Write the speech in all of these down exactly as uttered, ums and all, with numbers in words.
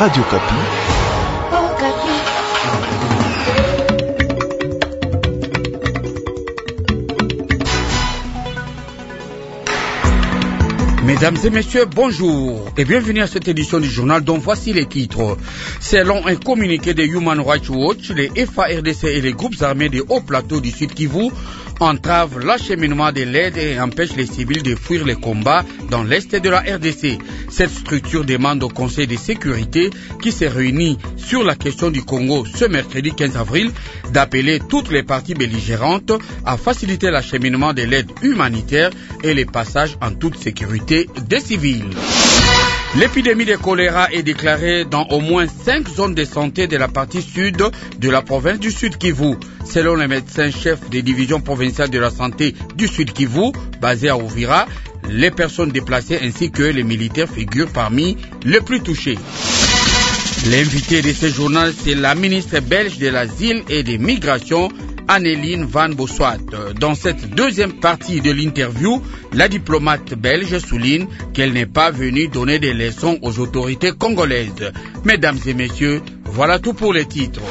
Radio Kapi. Mesdames et messieurs, bonjour et bienvenue à cette édition du journal dont voici les titres. Selon un communiqué de Human Rights Watch, les F A R D C et les groupes armés des hauts plateaux du Sud Kivu entravent l'acheminement de l'aide et empêchent les civils de fuir les combats dans l'est de la R D C. Cette structure demande au Conseil de sécurité, qui s'est réuni sur la question du Congo ce mercredi quinze avril, d'appeler toutes les parties belligérantes à faciliter l'acheminement de l'aide humanitaire et les passages en toute sécurité des civils. L'épidémie de choléra est déclarée dans au moins cinq zones de santé de la partie sud de la province du Sud Kivu. Selon le médecin-chef des divisions provinciales de la santé du Sud Kivu, basé à Uvira, les personnes déplacées ainsi que les militaires figurent parmi les plus touchés. L'invité de ce journal, c'est la ministre belge de l'Asile et des Migrations, Anneline Van Bossouat. Dans cette deuxième partie de l'interview, la diplomate belge souligne qu'elle n'est pas venue donner des leçons aux autorités congolaises. Mesdames et messieurs, voilà tout pour les titres.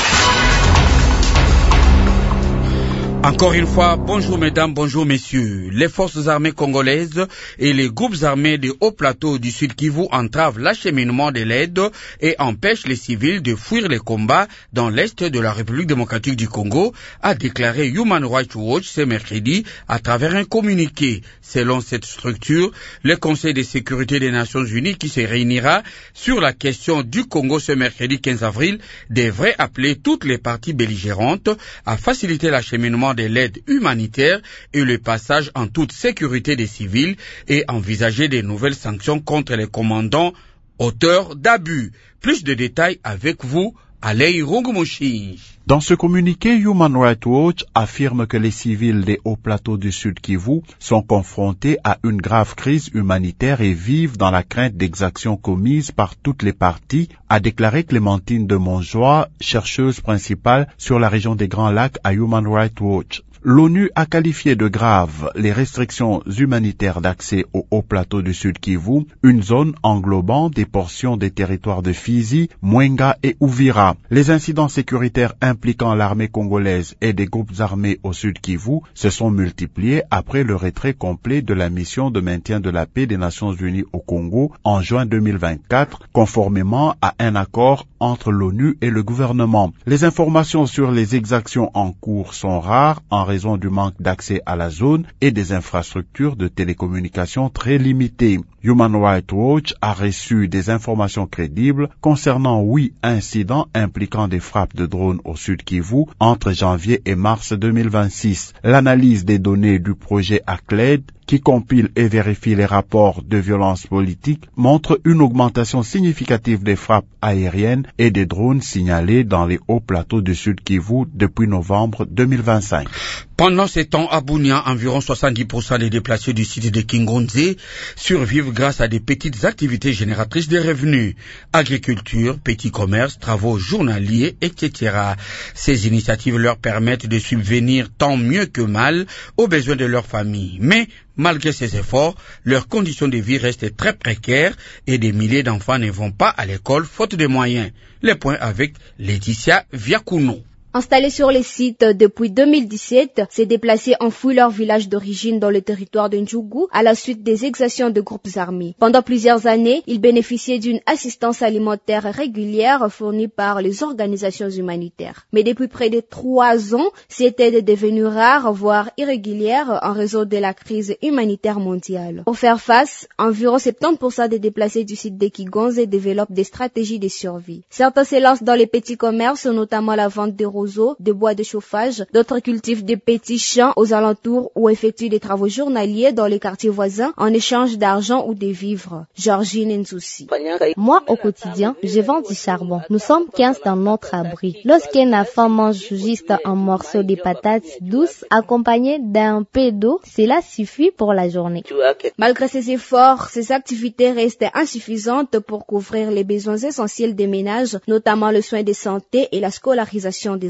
Encore une fois, bonjour mesdames, bonjour messieurs. Les forces armées congolaises et les groupes armés des hauts plateaux du Sud Kivu entravent l'acheminement de l'aide et empêchent les civils de fuir les combats dans l'est de la République démocratique du Congo, a déclaré Human Rights Watch ce mercredi à travers un communiqué. Selon cette structure, le Conseil de sécurité des Nations Unies, qui se réunira sur la question du Congo ce mercredi quinze avril, devrait appeler toutes les parties belligérantes à faciliter l'acheminement de l'aide humanitaire et le passage en toute sécurité des civils et envisager de nouvelles sanctions contre les commandants auteurs d'abus. Plus de détails avec vous, Alei Rungumushi. Dans ce communiqué, Human Rights Watch affirme que les civils des hauts plateaux du Sud Kivu sont confrontés à une grave crise humanitaire et vivent dans la crainte d'exactions commises par toutes les parties, a déclaré Clémentine de Montjoie, chercheuse principale sur la région des Grands Lacs à Human Rights Watch. L'ONU a qualifié de graves les restrictions humanitaires d'accès aux hauts plateaux du Sud Kivu, une zone englobant des portions des territoires de Fizi, Mwenga et Uvira. Les incidents sécuritaires impliquant l'armée congolaise et des groupes armés au Sud Kivu se sont multipliés après le retrait complet de la mission de maintien de la paix des Nations Unies au Congo en juin deux mille vingt-quatre, conformément à un accord entre l'ONU et le gouvernement. Les informations sur les exactions en cours sont rares en raison du manque d'accès à la zone et des infrastructures de télécommunications très limitées. Human Rights Watch a reçu des informations crédibles concernant huit incidents impliquant des frappes de drones au Sud Kivu entre janvier et mars deux mille vingt-six. L'analyse des données du projet A C L E D, qui compile et vérifie les rapports de violence politique, montre une augmentation significative des frappes aériennes et des drones signalés dans les hauts plateaux du Sud Kivu depuis novembre deux mille vingt-cinq. Pendant ces temps, à Bunia, environ soixante-dix pour cent des déplacés du site de Kingonze survivent grâce à des petites activités génératrices de revenus. Agriculture, petits commerces, travaux journaliers, et cetera. Ces initiatives leur permettent de subvenir tant mieux que mal aux besoins de leur famille. Mais, malgré ces efforts, leurs conditions de vie restent très précaires et des milliers d'enfants ne vont pas à l'école faute de moyens. Les points avec Laetitia Viakuno. Installés sur les sites depuis deux mille dix-sept, ces déplacés ont fui leur village d'origine dans le territoire de Ndjougou à la suite des exactions de groupes armés. Pendant plusieurs années, ils bénéficiaient d'une assistance alimentaire régulière fournie par les organisations humanitaires. Mais depuis près de trois ans, cette aide est devenue rare, voire irrégulière, en raison de la crise humanitaire mondiale. Pour faire face, environ soixante-dix pour cent des déplacés du site de Kingonze développent des stratégies de survie. Certains se lancent dans les petits commerces, notamment la vente de de bois de chauffage, d'autres cultivent des petits champs aux alentours ou effectuent des travaux journaliers dans les quartiers voisins en échange d'argent ou de vivres. Georgine Nzoussi. Moi, au quotidien, je vends du charbon. Nous sommes quinze dans notre abri. Lorsqu'un enfant mange juste un morceau de patates douces accompagné d'un peu d'eau, cela suffit pour la journée. Malgré ces efforts, ces activités restent insuffisantes pour couvrir les besoins essentiels des ménages, notamment le soin de santé et la scolarisation des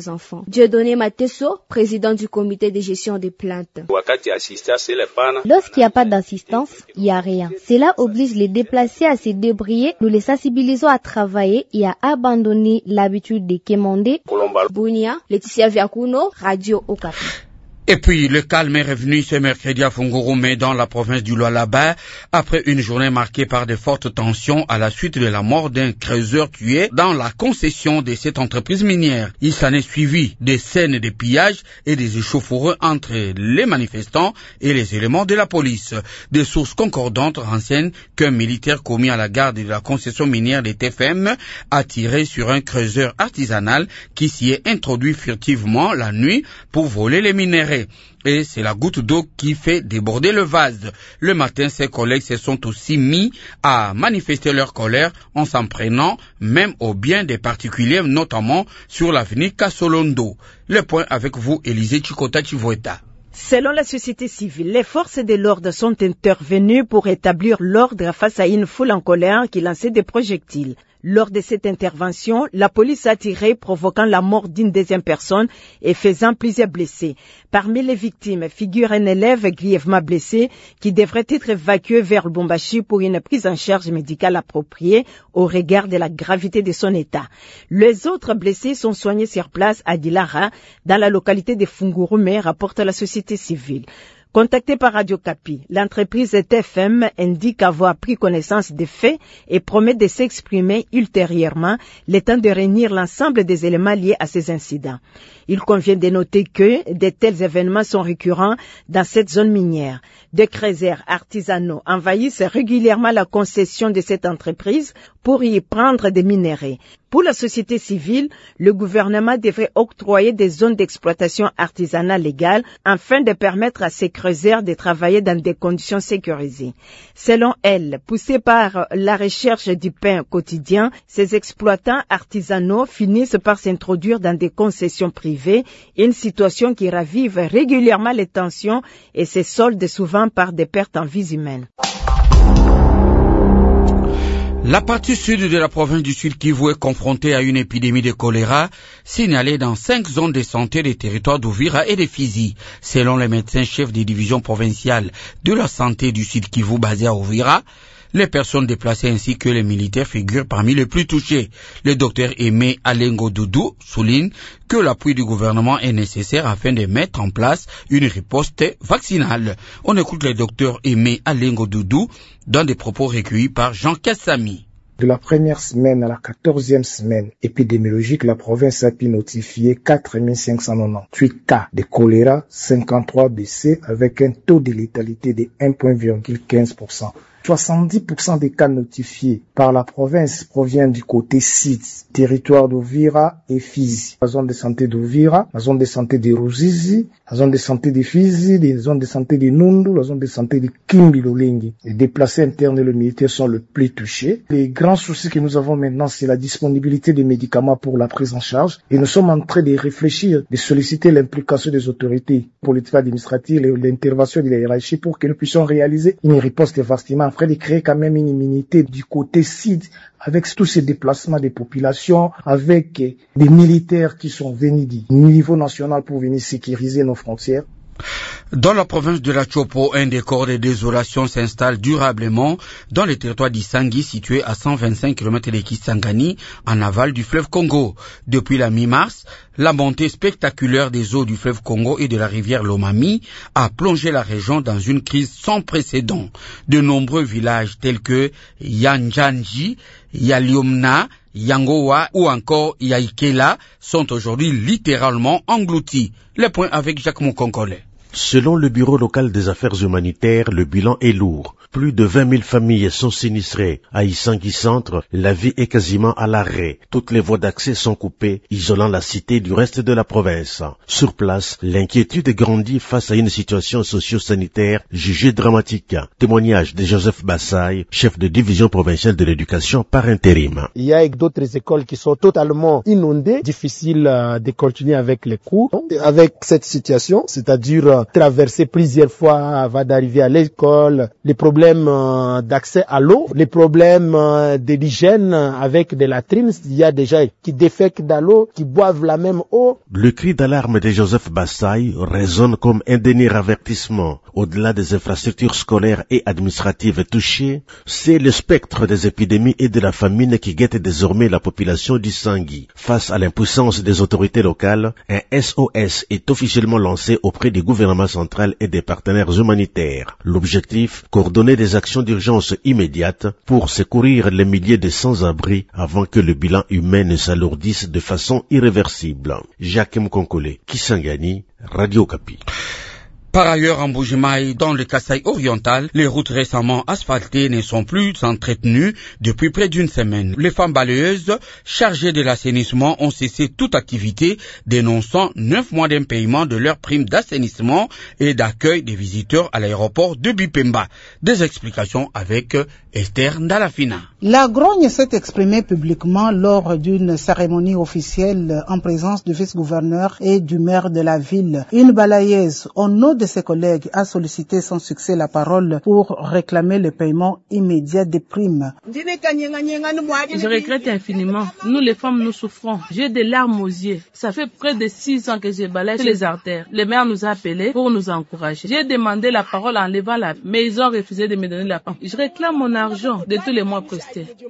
des enfants. Dieudonné Mateso, président du comité de gestion des plaintes. Lorsqu'il n'y a pas d'assistance, il n'y a rien. Cela oblige les déplacés à se débrouiller. Nous les sensibilisons à travailler et à abandonner l'habitude de quémander. Bounia, Laetitia Viakuno, Radio Okapi. Et puis, le calme est revenu ce mercredi à Fungurumé dans la province du Lualaba après une journée marquée par de fortes tensions à la suite de la mort d'un creuseur tué dans la concession de cette entreprise minière. Il s'en est suivi des scènes de pillage et des échauffourées entre les manifestants et les éléments de la police. Des sources concordantes renseignent qu'un militaire commis à la garde de la concession minière des T F M a tiré sur un creuseur artisanal qui s'y est introduit furtivement la nuit pour voler les minéraux. Et c'est la goutte d'eau qui fait déborder le vase. Le matin, ses collègues se sont aussi mis à manifester leur colère en s'en prenant même aux biens des particuliers, notamment sur l'avenue Kasolondo. Le point avec vous, Élisée Chikota Chivoeta. Selon la société civile, les forces de l'ordre sont intervenues pour établir l'ordre face à une foule en colère qui lançait des projectiles. Lors de cette intervention, la police a tiré, provoquant la mort d'une deuxième personne et faisant plusieurs blessés. Parmi les victimes figure un élève grièvement blessé qui devrait être évacué vers Lubumbashi pour une prise en charge médicale appropriée au regard de la gravité de son état. Les autres blessés sont soignés sur place à Dilara, dans la localité de Fungurumé, rapporte la société civile. Contacté par Radio Okapi, l'entreprise T F M indique avoir pris connaissance des faits et promet de s'exprimer ultérieurement, le temps de réunir l'ensemble des éléments liés à ces incidents. Il convient de noter que de tels événements sont récurrents dans cette zone minière. Des creuseurs artisanaux envahissent régulièrement la concession de cette entreprise pour y prendre des minéraux. Pour la société civile, le gouvernement devrait octroyer des zones d'exploitation artisanale légales afin de permettre à ces creuseurs de travailler dans des conditions sécurisées. Selon elle, poussés par la recherche du pain quotidien, ces exploitants artisanaux finissent par s'introduire dans des concessions privées, une situation qui ravive régulièrement les tensions et se solde souvent par des pertes en vies humaines. La partie sud de la province du Sud Kivu est confrontée à une épidémie de choléra signalée dans cinq zones de santé des territoires d'Uvira et de Fizi. Selon les médecins-chefs des divisions provinciales de la santé du Sud Kivu basées à Uvira, les personnes déplacées ainsi que les militaires figurent parmi les plus touchés. Le docteur Aimé Alengo Doudou souligne que l'appui du gouvernement est nécessaire afin de mettre en place une riposte vaccinale. On écoute le docteur Aimé Alengo Doudou dans des propos recueillis par Jean Kassami. De la première semaine à la quatorzième semaine épidémiologique, la province a pu notifier quatre mille cinq cent quatre-vingt-dix-huit cas de choléra, cinquante-trois décès avec un taux de létalité de un virgule quinze pour cent. soixante-dix pour cent des cas notifiés par la province proviennent du côté sud, territoire d'Uvira et Fizi. La zone de santé d'Uvira, la zone de santé de Ruzizi, la zone de santé de Fizi, la zone de santé de Nundu, la zone de santé de Kimbilolengi. Les déplacés internes et le militaire sont le plus touchés. Les grands soucis que nous avons maintenant, c'est la disponibilité des médicaments pour la prise en charge. Et nous sommes en train de réfléchir, de solliciter l'implication des autorités politiques administratives et l'intervention de la hiérarchie pour que nous puissions réaliser une riposte vastiquement afin de créer quand même une immunité du côté sud avec tous ces déplacements des populations, avec des militaires qui sont venus du niveau national pour venir sécuriser nos frontières. Dans la province de la Chopo, un décor de désolation s'installe durablement dans le territoire d'Isangi, situé à cent vingt-cinq kilomètres de Kisangani, en aval du fleuve Congo. Depuis la mi-mars, la montée spectaculaire des eaux du fleuve Congo et de la rivière Lomami a plongé la région dans une crise sans précédent. De nombreux villages tels que Yanjanji, Yaliomna, Yangowa ou encore Yaikela sont aujourd'hui littéralement engloutis. Le point avec Jacques Moukonkole. Selon le Bureau local des affaires humanitaires, le bilan est lourd. Plus de vingt mille familles sont sinistrées. À Isangi Centre, la vie est quasiment à l'arrêt. Toutes les voies d'accès sont coupées, isolant la cité du reste de la province. Sur place, l'inquiétude grandit face à une situation socio-sanitaire jugée dramatique. Témoignage de Joseph Bassaï, chef de division provinciale de l'éducation par intérim. Il y a d'autres écoles qui sont totalement inondées, difficile de continuer avec les cours. Avec cette situation, c'est-à-dire doivent traverser plusieurs fois avant d'arriver à l'école, les problèmes d'accès à l'eau, les problèmes de l'hygiène avec des latrines. Il y a des gens qui défèquent dans l'eau, qui boivent la même eau. Le cri d'alarme de Joseph Bassaï résonne comme un dernier avertissement. Au-delà des infrastructures scolaires et administratives touchées, c'est le spectre des épidémies et de la famine qui guette désormais la population du Sangui. Face à l'impuissance des autorités locales, un S O S est officiellement lancé auprès du gouvernement central et des partenaires humanitaires. L'objectif, coordonner des actions d'urgence immédiates pour secourir les milliers de sans-abri avant que le bilan humain ne s'alourdisse de façon irréversible. Jacques Mkonkole, Kisangani, Radio Okapi. Par ailleurs, en Mbuji-Mayi, dans le Kasaï oriental, les routes récemment asphaltées ne sont plus entretenues depuis près d'une semaine. Les femmes balayeuses chargées de l'assainissement ont cessé toute activité, dénonçant neuf mois d'impayement de leurs primes d'assainissement et d'accueil des visiteurs à l'aéroport de Bipemba. Des explications avec Esther Ndalafina. La grogne s'est exprimée publiquement lors d'une cérémonie officielle en présence du vice-gouverneur et du maire de la ville. Une balayeuse, au nom de ses collègues, a sollicité sans succès la parole pour réclamer le paiement immédiat des primes. Je regrette infiniment. Nous les femmes, nous souffrons. J'ai des larmes aux yeux. Ça fait près de six ans que je balaye les artères. Le maire nous a appelés pour nous encourager. J'ai demandé la parole en levant la, mais ils ont refusé de me donner la parole. Je réclame mon argent de tous les mois prestés.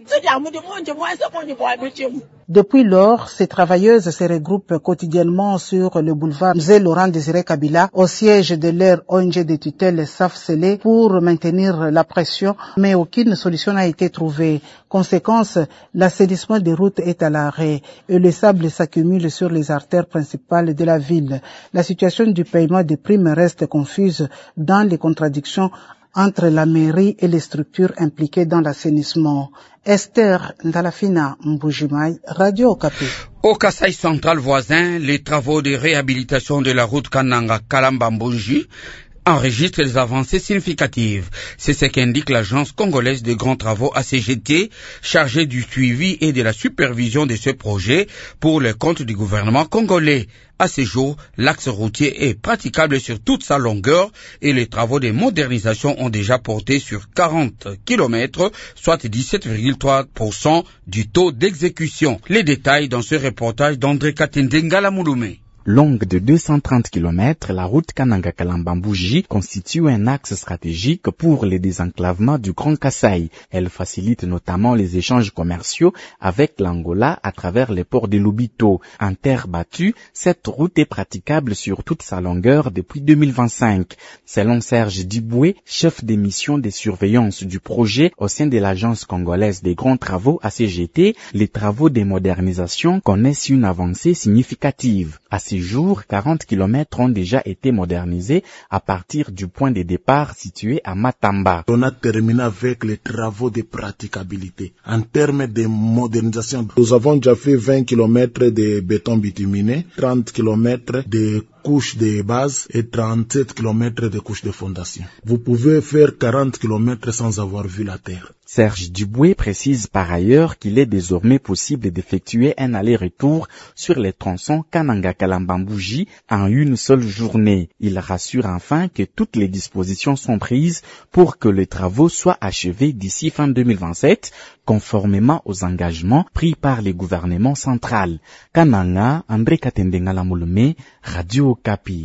Depuis lors, ces travailleuses se regroupent quotidiennement sur le boulevard Mzé Laurent Désiré Kabila au siège de leur O N G de tutelle S A F C L E pour maintenir la pression, mais aucune solution n'a été trouvée. Conséquence, l'assainissement des routes est à l'arrêt et le sable s'accumule sur les artères principales de la ville. La situation du paiement des primes reste confuse dans les contradictions entre la mairie et les structures impliquées dans l'assainissement. Esther Ndalafina, Mbuji-Mayi, Radio Okapi. Au Kasaï central voisin, les travaux de réhabilitation de la route Kananga-Kalamba-Mbunji enregistre des avancées significatives. C'est ce qu'indique l'agence congolaise de grands travaux A C G T, chargée du suivi et de la supervision de ce projet pour le compte du gouvernement congolais. À ce jour, l'axe routier est praticable sur toute sa longueur et les travaux de modernisation ont déjà porté sur quarante kilomètres, soit dix-sept virgule trois pour cent du taux d'exécution. Les détails dans ce reportage d'André Katendengala Mouloumé. Longue de deux cent trente kilomètres, la route Kananga-Kalamba-Mbunji constitue un axe stratégique pour le désenclavement du Grand Kasaï. Elle facilite notamment les échanges commerciaux avec l'Angola à travers les ports de Lubito. En terre battue, cette route est praticable sur toute sa longueur depuis deux mille vingt-cinq. Selon Serge Diboué, chef des missions de surveillance du projet au sein de l'agence congolaise des grands travaux A C G T, les travaux de modernisation connaissent une avancée significative. À ce jour, quarante kilomètres ont déjà été modernisés à partir du point de départ situé à Matamba. On a terminé avec les travaux de praticabilité. En termes de modernisation, nous avons déjà fait vingt kilomètres de béton bituminé, trente kilomètres de couches de base et trente-sept kilomètres de couches de fondation. Vous pouvez faire quarante kilomètres sans avoir vu la terre. Serge Duboué précise par ailleurs qu'il est désormais possible d'effectuer un aller-retour sur les tronçons Kananga-Kalamba-Mbunji en une seule journée. Il rassure enfin que toutes les dispositions sont prises pour que les travaux soient achevés d'ici fin deux mille vingt-sept, conformément aux engagements pris par le gouvernement central. Kananga, André Katendengala Mouloumé, Radio Okapi.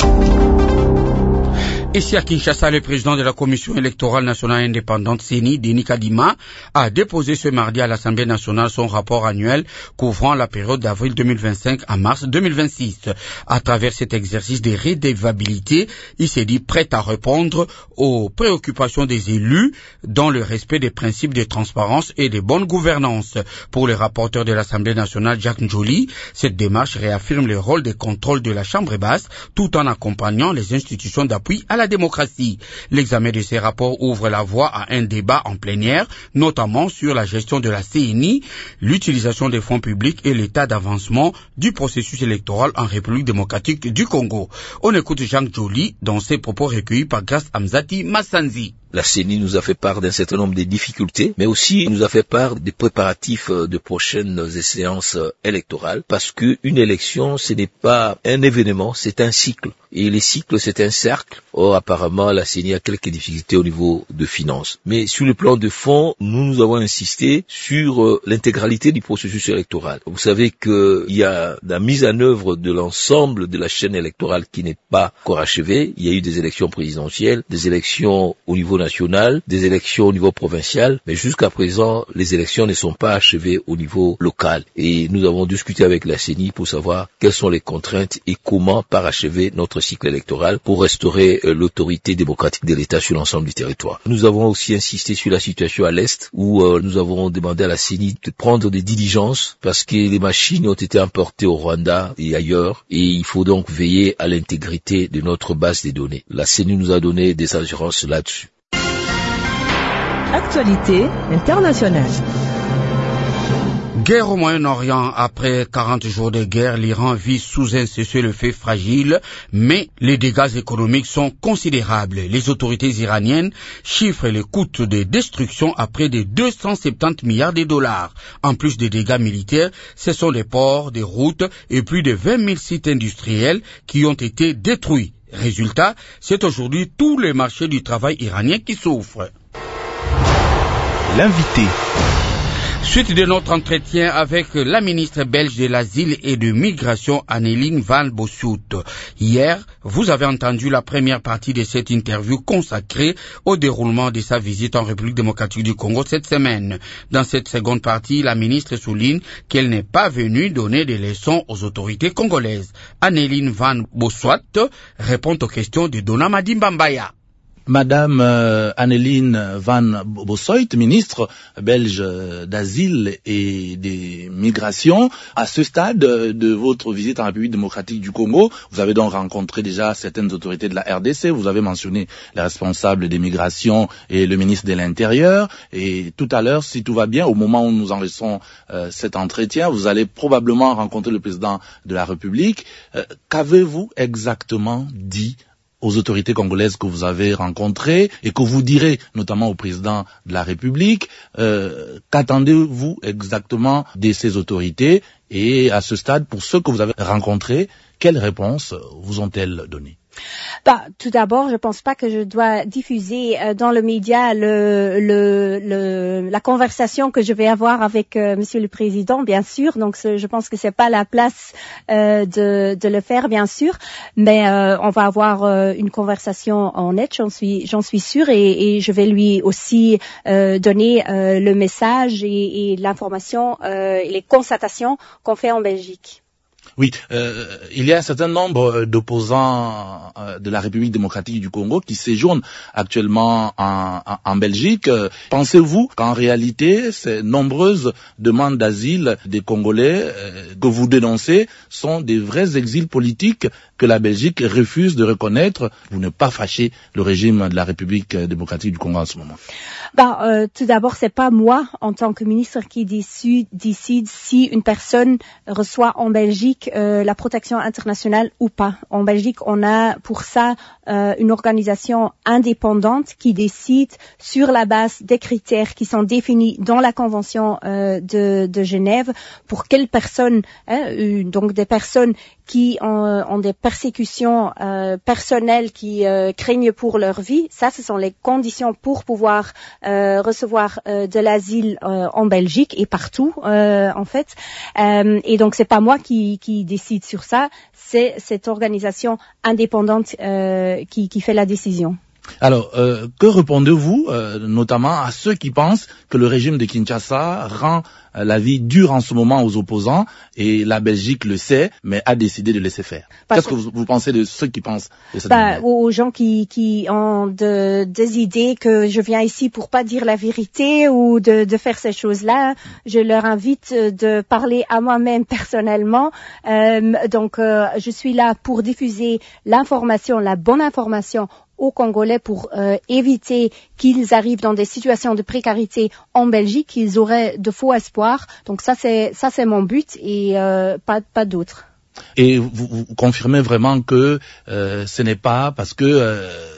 Ici à Kinshasa, le président de la Commission électorale nationale indépendante, C E N I, Denis Kadima, a déposé ce mardi à l'Assemblée nationale son rapport annuel couvrant la période d'avril deux mille vingt-cinq à mars deux mille vingt-six. À travers cet exercice de redevabilité, il s'est dit prêt à répondre aux préoccupations des élus dans le respect des principes de transparence et de bonne gouvernance. Pour le rapporteur de l'Assemblée nationale, Jacques Njoli, cette démarche réaffirme le rôle de contrôle de la Chambre basse tout en accompagnant les institutions d'appui à la démocratie. L'examen de ces rapports ouvre la voie à un débat en plénière, notamment sur la gestion de la C E N I, l'utilisation des fonds publics et l'état d'avancement du processus électoral en République démocratique du Congo. On écoute Jean Joly dans ses propos recueillis par Grace Amzati Massanzi. La C E N I nous a fait part d'un certain nombre de difficultés, mais aussi nous a fait part des préparatifs de prochaines échéances électorales, parce qu'une élection, ce n'est pas un événement, c'est un cycle. Et les cycles, c'est un cercle. Or, apparemment, la C E N I a quelques difficultés au niveau de finances. Mais sur le plan de fond, nous, nous avons insisté sur euh, l'intégralité du processus électoral. Vous savez qu'il y a la mise en œuvre de l'ensemble de la chaîne électorale qui n'est pas encore achevée. Il y a eu des élections présidentielles, des élections au niveau national, des élections au niveau provincial. Mais jusqu'à présent, les élections ne sont pas achevées au niveau local. Et nous avons discuté avec la C E N I pour savoir quelles sont les contraintes et comment parachever notre cycle électoral pour restaurer euh, l'autorité démocratique de l'État sur l'ensemble du territoire. Nous avons aussi insisté sur la situation à l'Est où euh, nous avons demandé à la C E N I de prendre des diligences parce que les machines ont été importées au Rwanda et ailleurs et il faut donc veiller à l'intégrité de notre base de données. La C E N I nous a donné des assurances là-dessus. Actualité internationale. Guerre au Moyen-Orient. Après quarante jours de guerre, l'Iran vit sous un cessez-le-feu fragile, mais les dégâts économiques sont considérables. Les autorités iraniennes chiffrent les coûts de destruction à près de deux cent soixante-dix milliards de dollars. En plus des dégâts militaires, ce sont des ports, des routes et plus de vingt mille sites industriels qui ont été détruits. Résultat, c'est aujourd'hui tous les marchés du travail iranien qui souffrent. L'invité. Suite de notre entretien avec la ministre belge de l'Asile et de Migration, Anneline Van Bossut. Hier, vous avez entendu la première partie de cette interview consacrée au déroulement de sa visite en République démocratique du Congo cette semaine. Dans cette seconde partie, la ministre souligne qu'elle n'est pas venue donner des leçons aux autorités congolaises. Anneline Van Bossut répond aux questions de Dona Madimbambaya. Madame euh, Anneline Van Bossut, ministre belge d'Asile et des Migrations, à ce stade de votre visite en République démocratique du Congo, vous avez donc rencontré déjà certaines autorités de la R D C, vous avez mentionné les responsables des migrations et le ministre de l'Intérieur, et tout à l'heure, si tout va bien, au moment où nous enregistrons euh, cet entretien, vous allez probablement rencontrer le président de la République. Euh, qu'avez-vous exactement dit aux autorités congolaises que vous avez rencontrées et que vous direz notamment au président de la République? euh, Qu'attendez-vous exactement de ces autorités? Et à ce stade, pour ceux que vous avez rencontrés, quelles réponses vous ont-elles données? Bah, tout d'abord, je pense pas que je dois diffuser euh, dans le média le, le, le, la conversation que je vais avoir avec euh, Monsieur le Président, bien sûr. Donc, je pense que c'est pas la place euh, de, de le faire, bien sûr. Mais euh, on va avoir euh, une conversation en net, j'en suis, j'en suis sûre, et, et je vais lui aussi euh, donner euh, le message et, et l'information euh, et les constatations qu'on fait en Belgique. Oui, euh, il y a un certain nombre d'opposants euh, de la République démocratique du Congo qui séjournent actuellement en, en, en Belgique. Pensez-vous qu'en réalité, ces nombreuses demandes d'asile des Congolais euh, que vous dénoncez sont des vrais exils politiques que la Belgique refuse de reconnaître pour ne pas fâcher le régime de la République démocratique du Congo en ce moment? Ben, euh, tout d'abord, c'est pas moi, en tant que ministre, qui décide, décide si une personne reçoit en Belgique euh, la protection internationale ou pas. En Belgique, on a pour ça euh, une organisation indépendante qui décide sur la base des critères qui sont définis dans la Convention euh, de, de Genève pour quelles personnes, hein, euh, donc des personnes qui ont, ont des persécutions euh, personnelles, qui euh, craignent pour leur vie. Ça, ce sont les conditions pour pouvoir euh, recevoir euh, de l'asile euh, en Belgique et partout, euh, en fait. Euh, et donc, c'est pas moi qui, qui décide sur ça, c'est cette organisation indépendante euh, qui, qui fait la décision. Alors, euh, que répondez-vous euh, notamment à ceux qui pensent que le régime de Kinshasa rend euh, la vie dure en ce moment aux opposants, et la Belgique le sait, mais a décidé de laisser faire? Qu'est-ce que vous, vous pensez de ceux qui pensent de cette bah, aux gens qui, qui ont de, des idées que je viens ici pour pas dire la vérité ou de, de faire ces choses-là, je leur invite de parler à moi-même personnellement. Euh, donc, euh, je suis là pour diffuser l'information, la bonne information aux Congolais pour euh, éviter qu'ils arrivent dans des situations de précarité en Belgique, qu'ils auraient de faux espoirs. Donc ça c'est ça c'est mon but et euh, pas pas d'autre. Et vous, vous confirmez vraiment que euh, ce n'est pas parce que euh,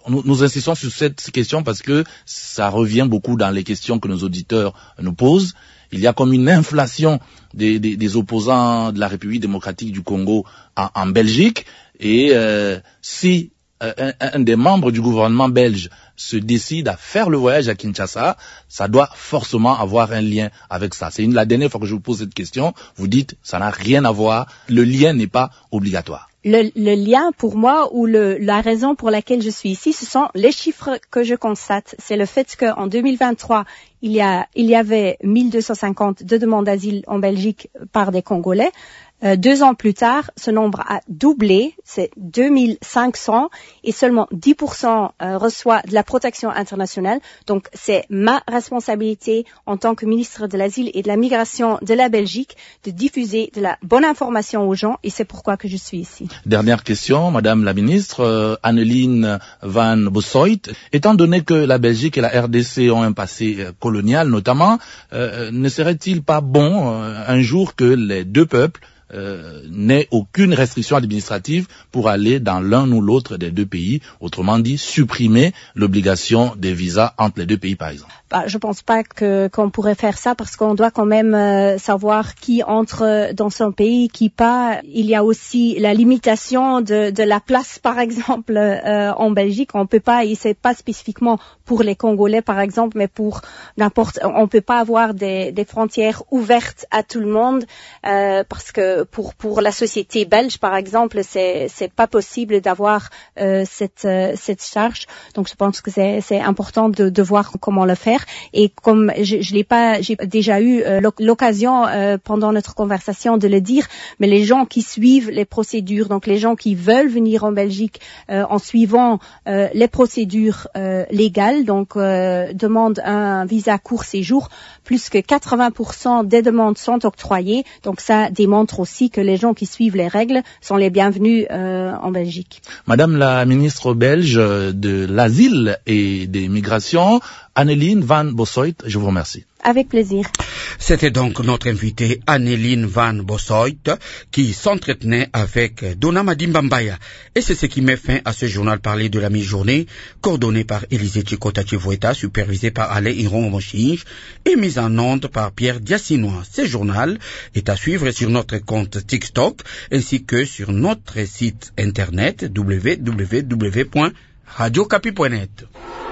nous, nous insistons sur cette question parce que ça revient beaucoup dans les questions que nos auditeurs nous posent. Il y a comme une inflation des, des, des opposants de la République démocratique du Congo en, en Belgique. Et euh, si euh, un, un des membres du gouvernement belge se décide à faire le voyage à Kinshasa, ça doit forcément avoir un lien avec ça. C'est une, la dernière fois que je vous pose cette question, vous dites ça n'a rien à voir, le lien n'est pas obligatoire. Le, le lien pour moi ou le, la raison pour laquelle je suis ici, ce sont les chiffres que je constate. C'est le fait qu'en deux mille vingt-trois, il y, a, il y avait mille deux cent cinquante de demandes d'asile en Belgique par des Congolais. Euh, deux ans plus tard, ce nombre a doublé, c'est deux mille cinq cents et seulement dix pour cent euh, reçoit de la protection internationale. Donc c'est ma responsabilité en tant que ministre de l'Asile et de la Migration de la Belgique de diffuser de la bonne information aux gens et c'est pourquoi que je suis ici. Dernière question, Madame la Ministre, euh, Anneline Van Bossoit. Étant donné que la Belgique et la R D C ont un passé euh, colonial notamment, euh, ne serait-il pas bon euh, un jour que les deux peuples Euh, n'ait aucune restriction administrative pour aller dans l'un ou l'autre des deux pays, autrement dit supprimer l'obligation des visas entre les deux pays par exemple? Bah, je pense pas que qu'on pourrait faire ça parce qu'on doit quand même euh, savoir qui entre dans son pays, qui pas. Il y a aussi la limitation de, de la place par exemple euh, en Belgique. On peut pas, et c'est pas spécifiquement pour les Congolais par exemple, mais pour n'importe. On peut pas avoir des, des frontières ouvertes à tout le monde euh, parce que pour pour la société belge par exemple, c'est c'est pas possible d'avoir euh, cette euh, cette charge. Donc je pense que c'est c'est important de de voir comment le faire. Et comme je, je l'ai pas, j'ai déjà eu euh, l'occasion euh, pendant notre conversation de le dire, mais les gens qui suivent les procédures, donc les gens qui veulent venir en Belgique euh, en suivant euh, les procédures euh, légales, donc euh, demandent un visa court séjour, plus que quatre-vingts pour cent des demandes sont octroyées. Donc ça démontre aussi que les gens qui suivent les règles sont les bienvenus euh, en Belgique. Madame la ministre belge de l'Asile et des Migrations, Anneline Van Bossoit, je vous remercie. Avec plaisir. C'était donc notre invitée Anneline Van Bossoit qui s'entretenait avec Dona Madimba Mbaya. Et c'est ce qui met fin à ce journal parlé de la mi-journée, coordonné par Élisée Chikota-Chivueta, supervisé par Alain Iron Mochinge et mis en onde par Pierre Diassinois. Ce journal est à suivre sur notre compte TikTok ainsi que sur notre site internet w w w point radio capi point net.